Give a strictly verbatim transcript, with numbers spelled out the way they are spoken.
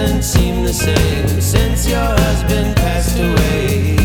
doesn't seem the same since your husband passed away.